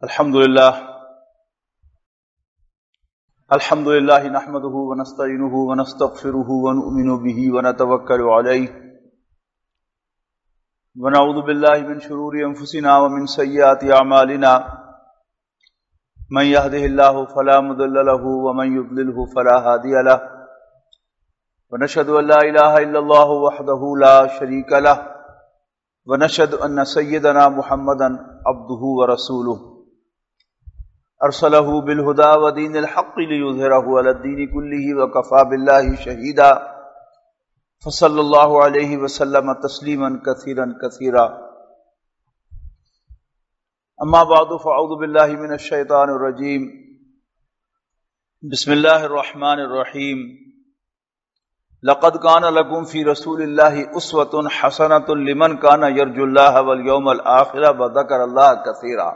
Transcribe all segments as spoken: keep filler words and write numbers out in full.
الحمد للہ الحمد للہ نحمده ونستعینه ونستغفره ونؤمن به ونتوکل علیہ ونعوذ باللہ من شرور انفسنا ومن سیئات اعمالنا من يهده الله فلا مضل له ومن يضلل فلا هادي له ونشهد ان لا اله الا الله وحده لا شريك له ونشهد ان سيدنا محمدا عبده ورسوله ارسله بالهدى ودين الحق ليظهره على الدين كله وكفى بالله شهيدا فصلى الله عليه وسلم تسليما كثيرا كثيرا اما بعد فاعوذ بالله من الشيطان الرجيم بسم الله الرحمن الرحيم لقد كان لكم في رسول الله اسوة حسنة لمن كان يرجو الله واليوم الآخر وذكر الله كثيرا۔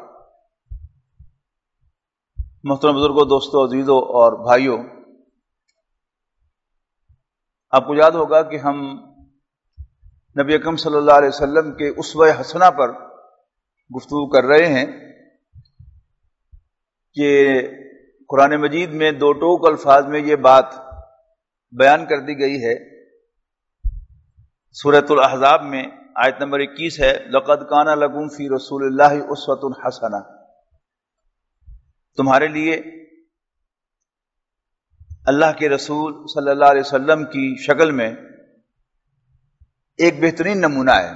محترم بزرگوں، دوستوں، عزیزوں اور بھائیوں، آپ کو یاد ہوگا کہ ہم نبی اکرم صلی اللہ علیہ وسلم کے اسوہ حسنہ پر گفتگو کر رہے ہیں کہ قرآن مجید میں دو ٹوک الفاظ میں یہ بات بیان کر دی گئی ہے۔ سورۃ الاحزاب میں آیت نمبر اکیس ہے، لقد کان لکم فی رسول اللہ اسوۃ حسنہ، تمہارے لیے اللہ کے رسول صلی اللہ علیہ وسلم کی شکل میں ایک بہترین نمونہ ہے۔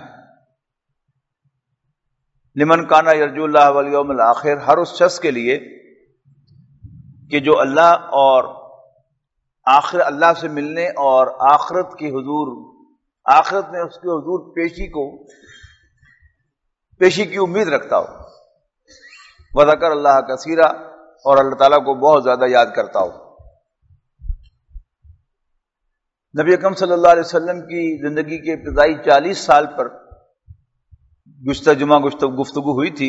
لمن کانا یرجو اللہ والیوم الآخر، ہر اس شخص کے لیے کہ جو اللہ اور آخر اللہ سے ملنے اور آخرت کی حضور آخرت میں اس کے حضور پیشی کو پیشی کی امید رکھتا ہو، وذکر اللہ کثیرا، اور اللہ تعالیٰ کو بہت زیادہ یاد کرتا ہو۔ نبی اکرم صلی اللہ علیہ وسلم کی زندگی کے ابتدائی چالیس سال پر گزشتہ جمعہ گفتگو ہوئی تھی۔